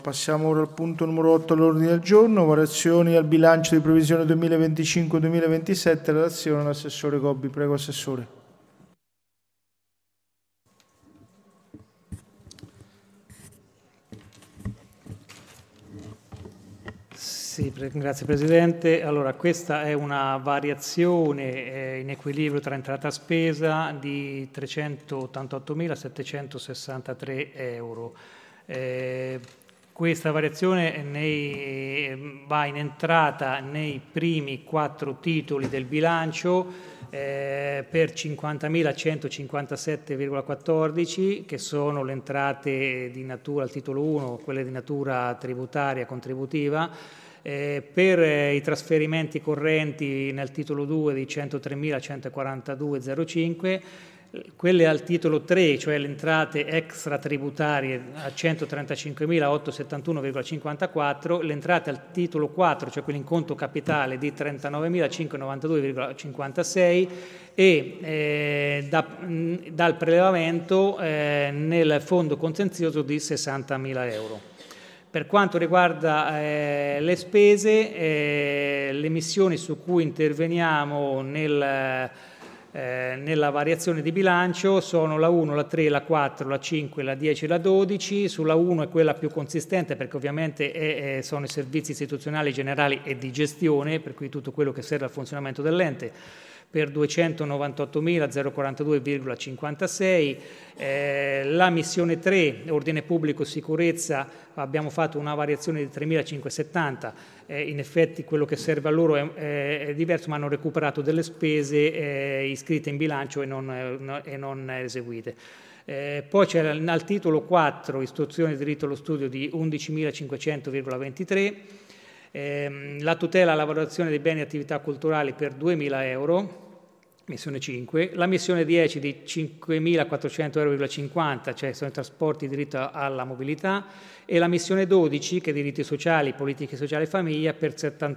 Passiamo ora al punto numero 8 all'ordine del giorno, variazioni al bilancio di previsione 2025-2027, relazione all'assessore Gobbi. Prego, Assessore. Sì, grazie Presidente. Allora, questa è una variazione in equilibrio tra entrata e spesa di 388.763 euro. Questa variazione va in entrata nei primi 4 titoli del bilancio per 50.157,14, che sono le entrate di natura al titolo 1, quelle di natura tributaria contributiva, per i trasferimenti correnti nel titolo 2 di 103.142,05, quelle al titolo 3, cioè le entrate extra tributarie a 135.871,54, le entrate al titolo 4, cioè quelle in conto capitale, di 39.592,56 e dal prelevamento nel fondo contenzioso di 60.000 euro. Per quanto riguarda le spese, le missioni su cui interveniamo nella variazione di bilancio sono la 1, la 3, la 4, la 5, la 10 e la 12. Sulla 1 è quella più consistente perché ovviamente sono i servizi istituzionali generali e di gestione, per cui tutto quello che serve al funzionamento dell'ente, per 298.042,56. La missione 3, ordine pubblico e sicurezza, abbiamo fatto una variazione di 3.570. In effetti quello che serve a loro è diverso, ma hanno recuperato delle spese iscritte in bilancio e non eseguite. Poi c'è al titolo 4, istruzione e diritto allo studio, di 11.500,23. La tutela e la valorizzazione dei beni e attività culturali per 2.000 euro, missione 5, la missione 10 di 5.400,50 euro, cioè sono i trasporti, diritto alla mobilità, e la missione 12, che è diritti sociali, politiche sociali e famiglia, per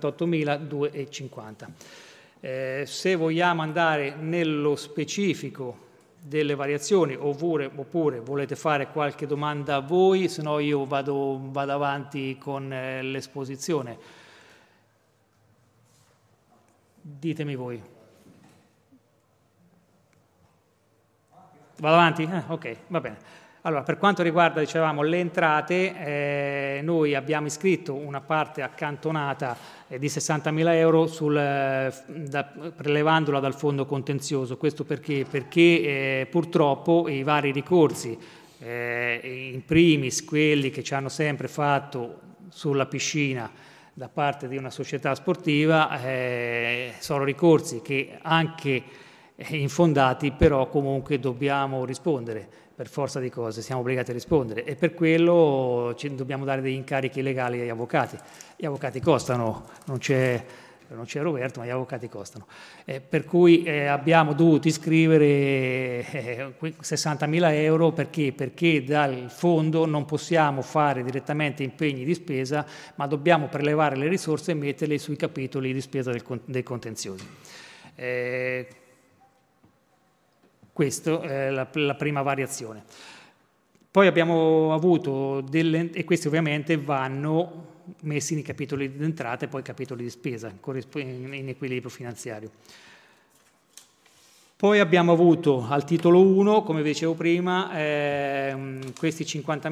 78.250. Se vogliamo andare nello specifico delle variazioni, oppure volete fare qualche domanda a voi, se no io vado avanti con l'esposizione. Ditemi voi. Vado avanti? Ok, va bene. Allora, per quanto riguarda, dicevamo, le entrate, noi abbiamo iscritto una parte accantonata di 60.000 euro prelevandola dal fondo contenzioso. Questo perché? Perché purtroppo i vari ricorsi, in primis quelli che ci hanno sempre fatto sulla piscina da parte di una società sportiva, sono ricorsi che anche infondati, però comunque dobbiamo rispondere, per forza di cose siamo obbligati a rispondere, e per quello dobbiamo dare degli incarichi legali agli avvocati. Gli avvocati costano, non c'è Roberto, ma gli avvocati costano, per cui abbiamo dovuto iscrivere 60.000 euro perché dal fondo non possiamo fare direttamente impegni di spesa, ma dobbiamo prelevare le risorse e metterle sui capitoli di spesa dei contenziosi. Questa è la prima variazione. Poi abbiamo avuto e questi ovviamente vanno messi nei capitoli di entrata e poi capitoli di spesa, in equilibrio finanziario. Poi abbiamo avuto al titolo 1, come vi dicevo prima, questi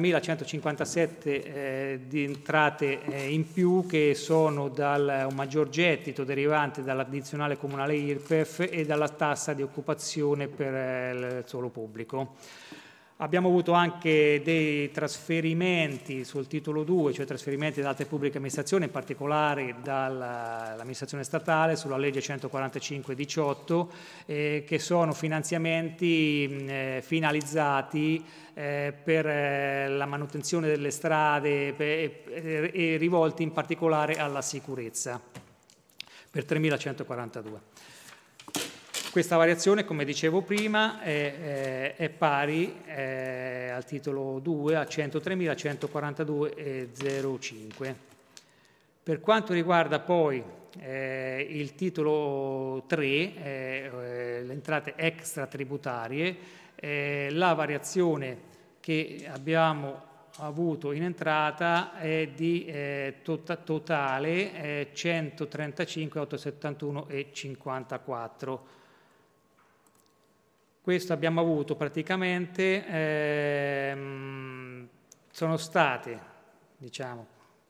50.157 di entrate in più, che sono un maggior gettito derivante dall'addizionale comunale IRPEF e dalla tassa di occupazione per il suolo pubblico. Abbiamo avuto anche dei trasferimenti sul titolo 2, cioè trasferimenti da altre pubbliche amministrazioni, in particolare dall'amministrazione statale, sulla legge 145/18, che sono finanziamenti finalizzati per la manutenzione delle strade e rivolti in particolare alla sicurezza, per 3.142. Questa variazione, come dicevo prima, è pari al titolo 2 a 103.142,05. Per quanto riguarda poi il titolo 3, le entrate extra tributarie, la variazione che abbiamo avuto in entrata è di totale 135.871,54. Questo abbiamo avuto praticamente, sono state, diciamo,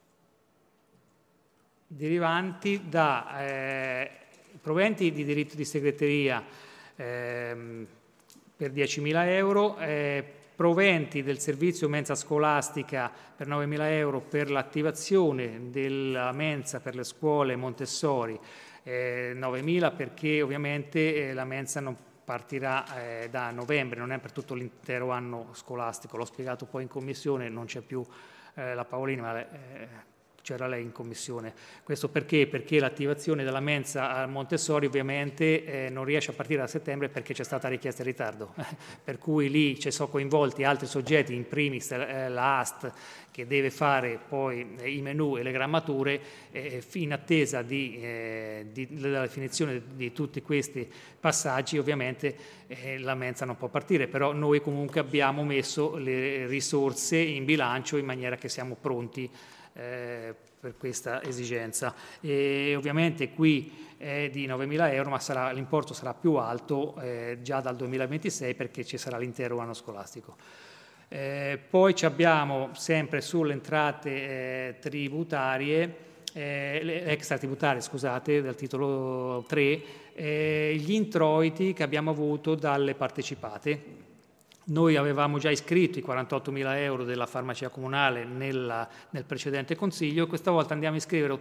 derivanti da proventi di diritto di segreteria per 10.000 euro, proventi del servizio mensa scolastica per 9.000 euro per l'attivazione della mensa per le scuole Montessori, 9.000 perché ovviamente la mensa non partirà da novembre, non è per tutto l'intero anno scolastico, l'ho spiegato poi in commissione, non c'è più la Paolini, ma c'era lei in commissione. Questo perché? Perché l'attivazione della mensa a Montessori ovviamente non riesce a partire da settembre perché c'è stata richiesta in ritardo, per cui lì ci sono coinvolti altri soggetti, in primis la AST che deve fare poi i menù e le grammature, in attesa della definizione di tutti questi passaggi ovviamente la mensa non può partire, però noi comunque abbiamo messo le risorse in bilancio in maniera che siamo pronti per questa esigenza. E ovviamente qui è di 9.000 euro, ma l'importo sarà più alto già dal 2026 perché ci sarà l'intero anno scolastico. Poi abbiamo sempre sulle entrate tributarie, extratributarie, scusate, dal titolo 3, gli introiti che abbiamo avuto dalle partecipate. Noi avevamo già iscritto i 48.000 euro della farmacia comunale nel precedente consiglio, questa volta andiamo a iscrivere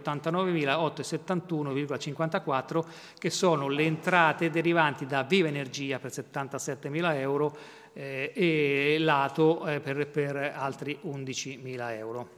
89.871,54 che sono le entrate derivanti da Viva Energia per 77.000 euro e Lato per altri 11.000 euro.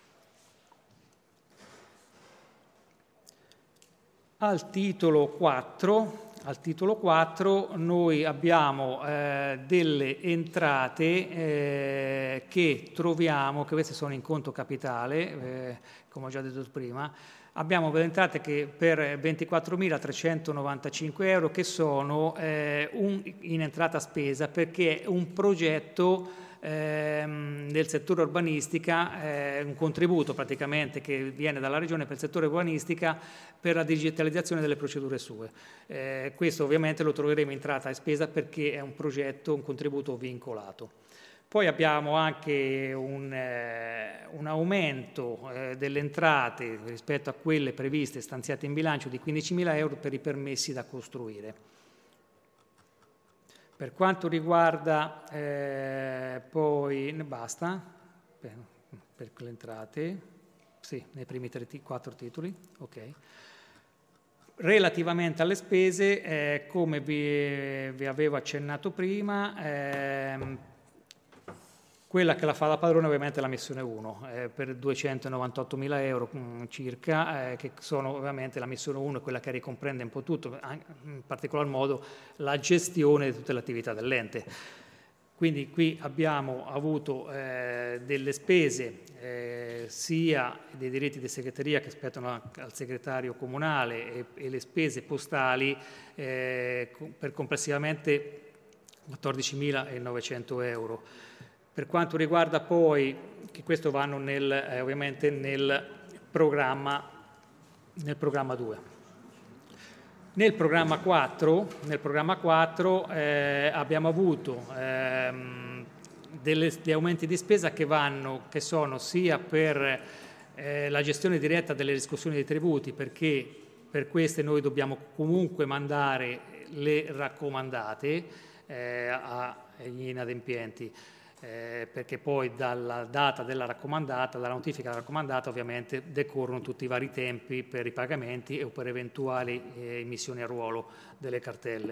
Al titolo 4 noi abbiamo delle entrate che troviamo, che queste sono in conto capitale, come ho già detto prima. Abbiamo delle entrate che per 24.395 euro che sono in entrata spesa perché è un progetto del settore urbanistica, un contributo praticamente che viene dalla Regione per il settore urbanistica per la digitalizzazione delle procedure sue. Questo ovviamente lo troveremo in entrata e spesa perché è un progetto, un contributo vincolato. Poi abbiamo anche un aumento delle entrate rispetto a quelle previste stanziate in bilancio di 15.000 euro per i permessi da costruire. Per quanto riguarda poi, basta, per le entrate, sì, nei primi 4 titoli, ok. Relativamente alle spese, come vi avevo accennato prima, quella che la fa da padrone ovviamente è la missione 1, per 298.000 euro circa, che sono ovviamente la missione 1 è quella che ricomprende un po' tutto, in particolar modo la gestione di tutte le attività dell'ente. Quindi qui abbiamo avuto delle spese sia dei diritti di segreteria che spettano al segretario comunale e le spese postali per complessivamente 14.900 euro. Per quanto riguarda poi, che questo vanno ovviamente nel programma 2. Nel programma 4 abbiamo avuto degli aumenti di spesa che sono sia per la gestione diretta delle riscossioni dei tributi, perché per queste noi dobbiamo comunque mandare le raccomandate agli inadempienti. Perché poi dalla data della raccomandata, dalla notifica della raccomandata ovviamente decorrono tutti i vari tempi per i pagamenti e per eventuali emissioni a ruolo delle cartelle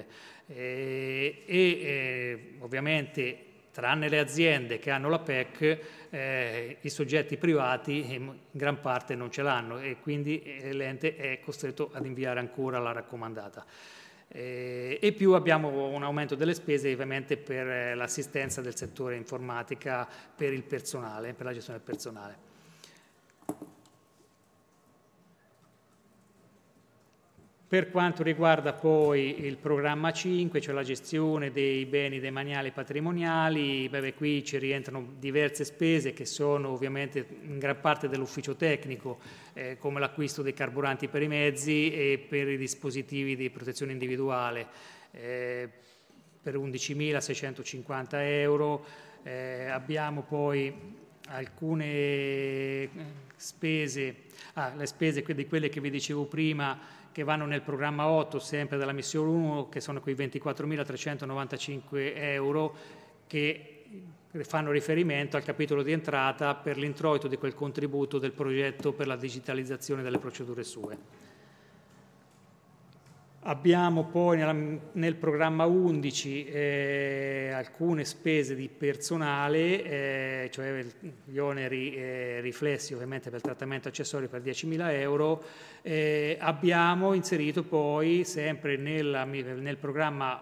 ovviamente tranne le aziende che hanno la PEC i soggetti privati in gran parte non ce l'hanno e quindi l'ente è costretto ad inviare ancora la raccomandata. E più abbiamo un aumento delle spese ovviamente per l'assistenza del settore informatica per il personale, per la gestione del personale. Per quanto riguarda poi il programma 5, cioè la gestione dei beni demaniali e patrimoniali, qui ci rientrano diverse spese che sono ovviamente in gran parte dell'ufficio tecnico, come l'acquisto dei carburanti per i mezzi e per i dispositivi di protezione individuale, per 11.650 euro. Abbiamo poi alcune spese, le spese di quelle che vi dicevo prima, che vanno nel programma 8, sempre della missione 1, che sono quei 24.395 euro, che fanno riferimento al capitolo di entrata per l'introito di quel contributo del progetto per la digitalizzazione delle procedure SUE. Abbiamo poi nel programma 11 alcune spese di personale, cioè gli oneri riflessi ovviamente per il trattamento accessorio per 10.000 euro. Abbiamo inserito poi sempre nel programma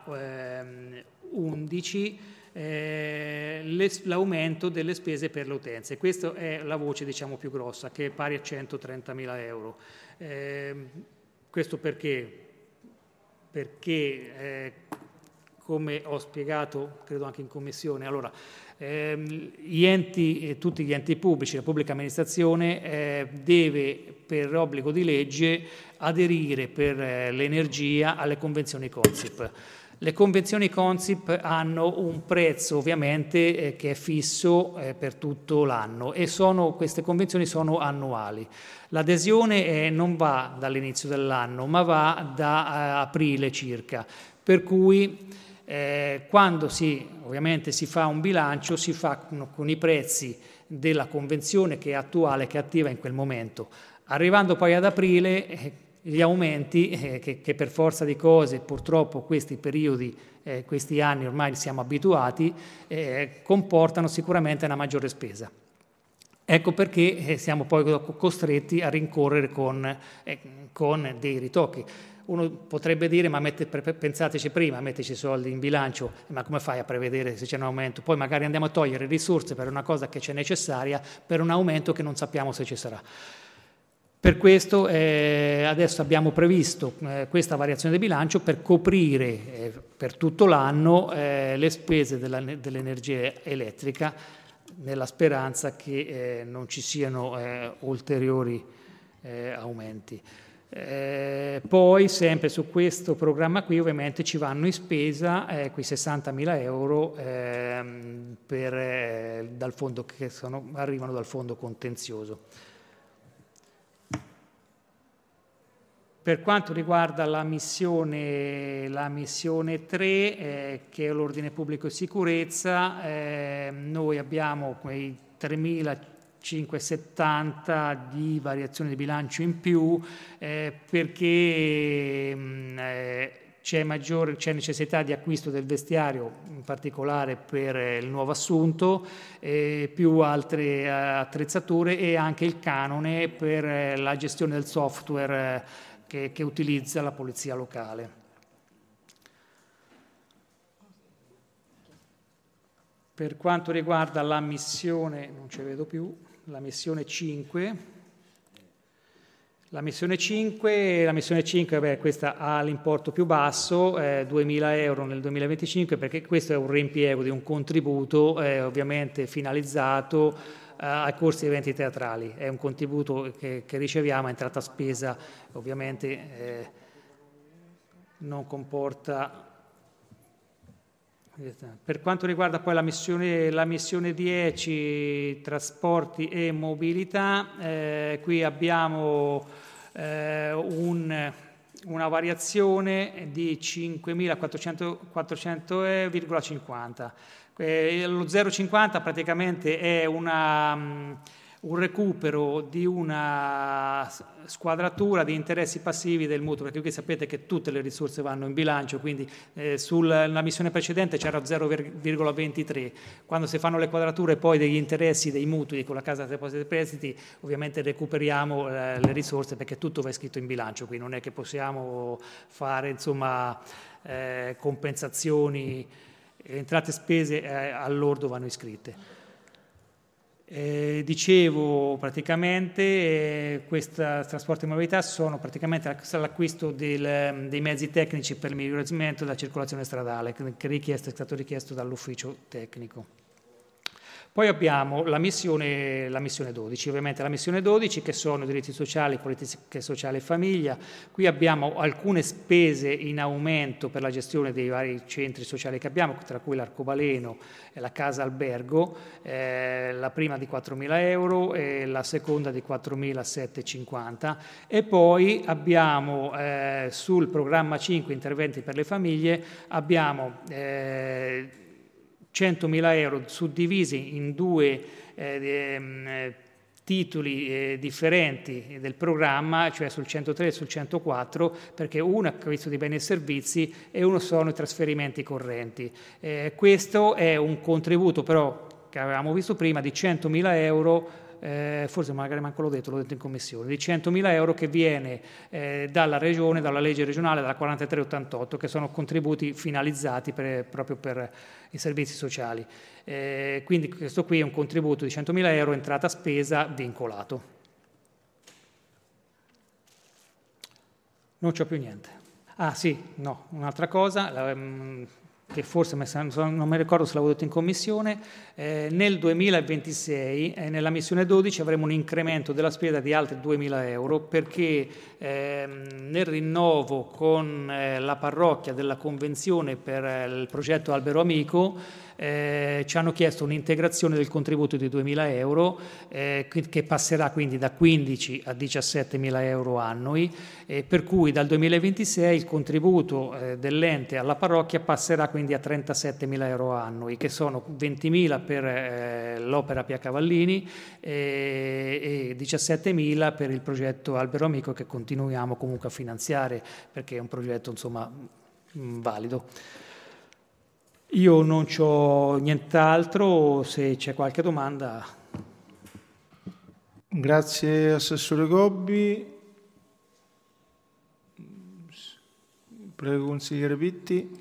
11 l'aumento delle spese per le utenze. Questa è la voce diciamo più grossa, che è pari a 130.000 euro. Questo perché? Perché, come ho spiegato, credo anche in commissione, allora, gli enti, tutti gli enti pubblici, la pubblica amministrazione deve per obbligo di legge aderire per l'energia alle convenzioni Consip. Le convenzioni Consip hanno un prezzo ovviamente che è fisso per tutto l'anno e queste convenzioni sono annuali. L'adesione non va dall'inizio dell'anno ma va da aprile circa, per cui quando ovviamente si fa un bilancio si fa con i prezzi della convenzione che è attuale, che è attiva in quel momento. Arrivando poi ad aprile gli aumenti che per forza di cose purtroppo questi periodi, questi anni ormai siamo abituati, comportano sicuramente una maggiore spesa. Ecco perché siamo poi costretti a rincorrere con dei ritocchi. Uno potrebbe dire, ma pensateci prima, metterci soldi in bilancio, ma come fai a prevedere se c'è un aumento? Poi magari andiamo a togliere risorse per una cosa che c'è necessaria, per un aumento che non sappiamo se ci sarà. Per questo adesso abbiamo previsto questa variazione del bilancio per coprire per tutto l'anno le spese dell'energia elettrica, nella speranza che non ci siano ulteriori aumenti. Poi sempre su questo programma qui ovviamente ci vanno in spesa quei 60.000 euro dal fondo arrivano dal fondo contenzioso. Per quanto riguarda la missione 3, che è l'ordine pubblico e sicurezza, noi abbiamo quei 3.570 di variazione di bilancio in più perché c'è necessità di acquisto del vestiario, in particolare per il nuovo assunto, più altre attrezzature e anche il canone per la gestione del software che utilizza la polizia locale. Per quanto riguarda la missione, non ci vedo più, la missione 5, questa ha l'importo più basso, 2.000 euro nel 2025, perché questo è un reimpiego di un contributo ovviamente finalizzato ai corsi e eventi teatrali. È un contributo che riceviamo a entrata spesa, ovviamente non comporta. Per quanto riguarda poi la missione 10, trasporti e mobilità, qui abbiamo una variazione di 5.400,50. Lo 0,50 praticamente è un recupero di una squadratura di interessi passivi del mutuo, perché qui sapete che tutte le risorse vanno in bilancio, quindi sulla missione precedente c'era 0,23. Quando si fanno le quadrature poi degli interessi dei mutui con la Cassa Depositi e Prestiti, ovviamente recuperiamo le risorse perché tutto va iscritto in bilancio, quindi non è che possiamo fare compensazioni. Entrate e spese all'ordo vanno iscritte. Dicevo, praticamente questa trasporto e mobilità sono praticamente l'acquisto dei mezzi tecnici per il miglioramento della circolazione stradale, che è stato richiesto dall'ufficio tecnico. Poi abbiamo la missione 12, ovviamente la missione 12 che sono diritti sociali, politiche sociali e famiglia. Qui abbiamo alcune spese in aumento per la gestione dei vari centri sociali che abbiamo, tra cui l'Arcobaleno e la Casa Albergo, la prima di 4.000 euro e la seconda di 4.750. E poi abbiamo sul programma 5 interventi per le famiglie, abbiamo 100.000 euro suddivisi in due titoli differenti del programma, cioè sul 103 e sul 104, perché uno è acquisto di beni e servizi e uno sono i trasferimenti correnti. Questo è un contributo però che avevamo visto prima di 100.000 euro, forse magari manco l'ho detto in commissione, di 100.000 euro che viene dalla regione, dalla legge regionale, dalla 4388, che sono contributi finalizzati proprio per i servizi sociali. Quindi questo qui è un contributo di 100.000 euro, entrata spesa vincolato. Non c'ho più niente. Ah sì, no, un'altra cosa, che forse non mi ricordo se l'avevo detto in commissione, nel 2026 nella missione 12 avremo un incremento della spesa di altri 2.000 euro perché nel rinnovo con la parrocchia della convenzione per il progetto Albero Amico ci hanno chiesto un'integrazione del contributo di 2.000 euro che passerà quindi da 15 a 17.000 euro annui, per cui dal 2026 il contributo dell'ente alla parrocchia passerà quindi a 37.000 euro annui, che sono 20.000 per l'opera Pia Cavallini e 17.000 per il progetto Albero Amico, che continuiamo comunque a finanziare perché è un progetto insomma valido. Io non c'ho nient'altro, se c'è qualche domanda. Grazie Assessore Gobbi. Prego Consigliere Pitti.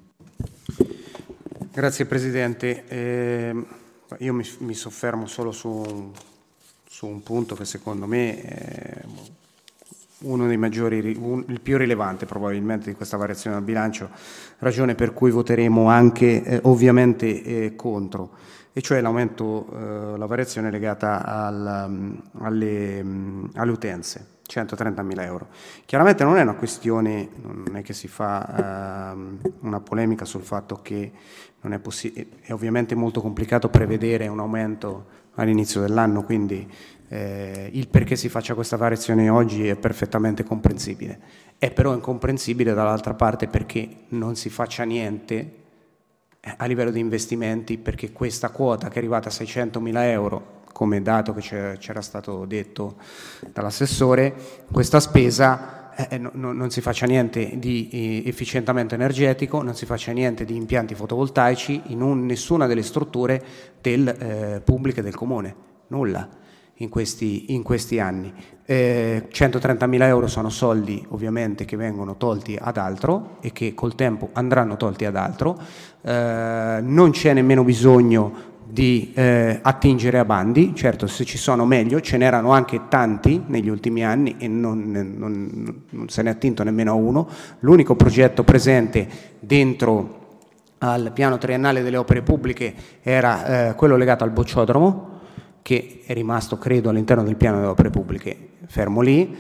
Grazie Presidente. Io mi soffermo solo su un punto che secondo me è uno dei maggiori, il più rilevante probabilmente di questa variazione del bilancio, ragione per cui voteremo anche ovviamente contro, e cioè l'aumento, la variazione legata alle utenze, 130.000 euro. Chiaramente non è una questione, non è che si fa una polemica sul fatto che non è possibile, è ovviamente molto complicato prevedere un aumento all'inizio dell'anno, quindi il perché si faccia questa variazione oggi è perfettamente comprensibile. È però incomprensibile dall'altra parte perché non si faccia niente a livello di investimenti, perché questa quota che è arrivata a 600.000 euro, come dato che c'era stato detto dall'assessore, questa spesa non si faccia niente di efficientamento energetico, non si faccia niente di impianti fotovoltaici in nessuna delle strutture pubbliche del Comune, nulla. In questi anni 130.000 euro sono soldi ovviamente che vengono tolti ad altro e che col tempo andranno tolti ad altro. Non c'è nemmeno bisogno di attingere a bandi, certo se ci sono meglio, ce n'erano anche tanti negli ultimi anni e non se ne è attinto nemmeno a uno. L'unico progetto presente dentro al piano triennale delle opere pubbliche era quello legato al bocciodromo, che è rimasto credo all'interno del piano delle opere pubbliche, fermo lì.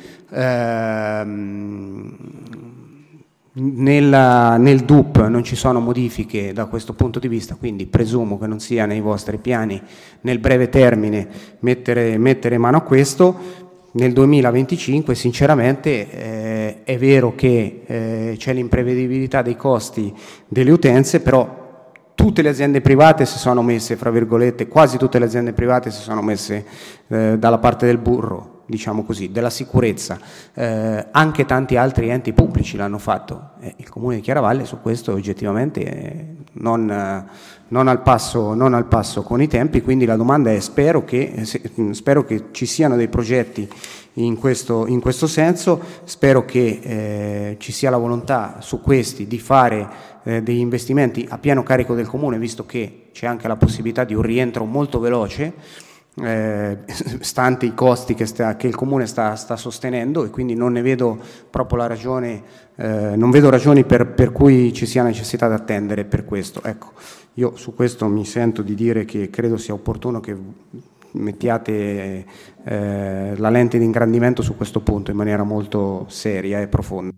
Nel DUP non ci sono modifiche da questo punto di vista, quindi presumo che non sia nei vostri piani nel breve termine mettere mano a questo. Nel 2025 sinceramente è vero che c'è l'imprevedibilità dei costi delle utenze, però tutte le aziende private si sono messe, fra virgolette, quasi tutte le aziende private si sono messe dalla parte del burro, diciamo così, della sicurezza. Anche tanti altri enti pubblici l'hanno fatto. Il Comune di Chiaravalle su questo oggettivamente non al passo con i tempi, quindi la domanda è spero che ci siano dei progetti in questo senso, spero che ci sia la volontà su questi di fare degli investimenti a pieno carico del Comune, visto che c'è anche la possibilità di un rientro molto veloce stante i costi che il Comune sta sostenendo, e quindi non ne vedo proprio la ragione, non vedo ragioni per cui ci sia necessità di attendere per questo. Ecco, io su questo mi sento di dire che credo sia opportuno che mettiate la lente di ingrandimento su questo punto in maniera molto seria e profonda.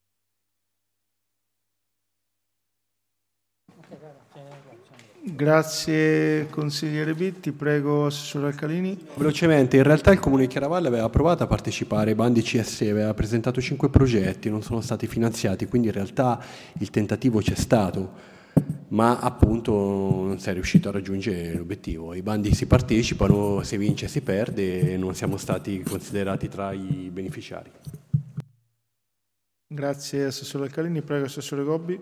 Grazie consigliere Bitti, prego assessore Alcalini. Velocemente, in realtà il Comune di Chiaravalle aveva provato a partecipare ai bandi CS, aveva presentato 5 progetti, non sono stati finanziati, quindi in realtà il tentativo c'è stato, ma appunto non si è riuscito a raggiungere l'obiettivo. I bandi si partecipano, si vince si perde e non siamo stati considerati tra i beneficiari. Grazie assessore Alcalini, prego assessore Gobbi.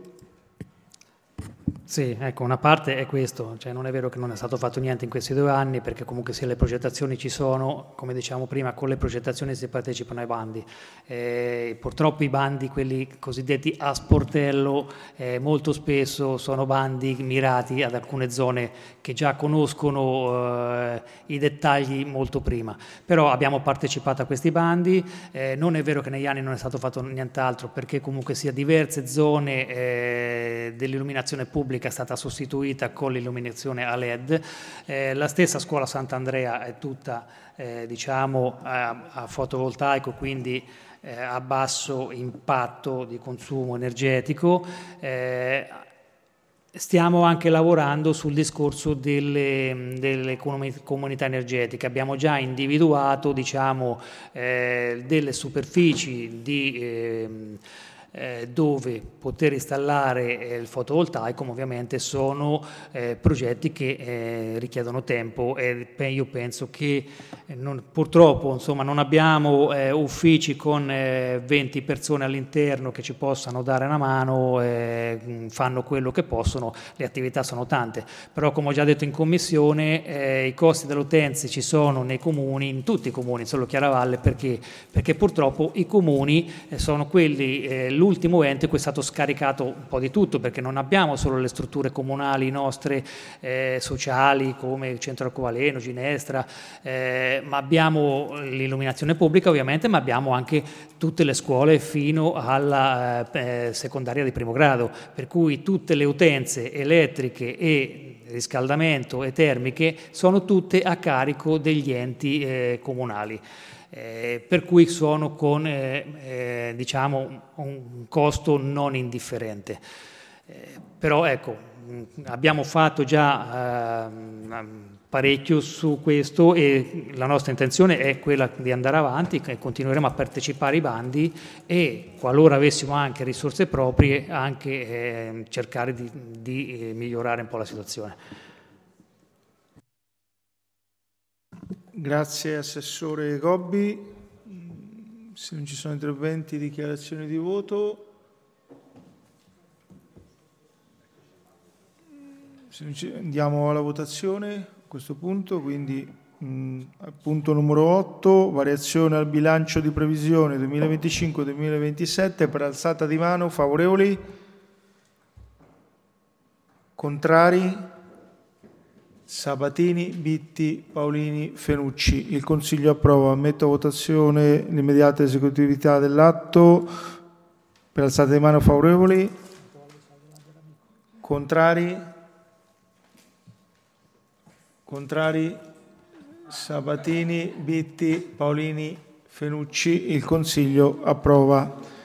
Sì, ecco, una parte è questo, cioè non è vero che non è stato fatto niente in questi 2 anni, perché comunque sia le progettazioni ci sono, come diciamo prima, con le progettazioni si partecipano ai bandi. Purtroppo i bandi, quelli cosiddetti a sportello, molto spesso sono bandi mirati ad alcune zone che già conoscono i dettagli molto prima. Però abbiamo partecipato a questi bandi, non è vero che negli anni non è stato fatto nient'altro, perché comunque sia diverse zone dell'illuminazione pubblica è stata sostituita con l'illuminazione a LED. La stessa scuola Sant'Andrea è tutta diciamo a fotovoltaico, quindi a basso impatto di consumo energetico. Stiamo anche lavorando sul discorso delle comunità energetiche. Abbiamo già individuato diciamo, delle superfici di dove poter installare il fotovoltaico, ma ovviamente sono progetti che richiedono tempo, e io penso che purtroppo insomma, non abbiamo uffici con 20 persone all'interno che ci possano dare una mano, fanno quello che possono, le attività sono tante, però come ho già detto in commissione i costi delle utenze ci sono nei comuni, in tutti i comuni, solo Chiaravalle, perché purtroppo i comuni sono quelli, l'ultimo ente cui è stato scaricato un po' di tutto, perché non abbiamo solo le strutture comunali nostre sociali come il Centro Arcobaleno, Ginestra, ma abbiamo l'illuminazione pubblica ovviamente, ma abbiamo anche tutte le scuole fino alla secondaria di primo grado, per cui tutte le utenze elettriche e riscaldamento e termiche sono tutte a carico degli enti comunali. Per cui sono con diciamo un costo non indifferente. Però ecco, abbiamo fatto già parecchio su questo e la nostra intenzione è quella di andare avanti, e continueremo a partecipare ai bandi e qualora avessimo anche risorse proprie anche cercare di migliorare un po' la situazione. Grazie assessore Gobbi. Se non ci sono interventi, dichiarazioni di voto. Andiamo alla votazione a questo punto, quindi punto numero 8, variazione al bilancio di previsione 2025-2027, per alzata di mano, favorevoli? Contrari? Sabatini, Bitti, Paolini, Fenucci. Il Consiglio approva. Metto a votazione l'immediata esecutività dell'atto. Per alzata di mano favorevoli? Contrari? Contrari? Sabatini, Bitti, Paolini, Fenucci. Il Consiglio approva.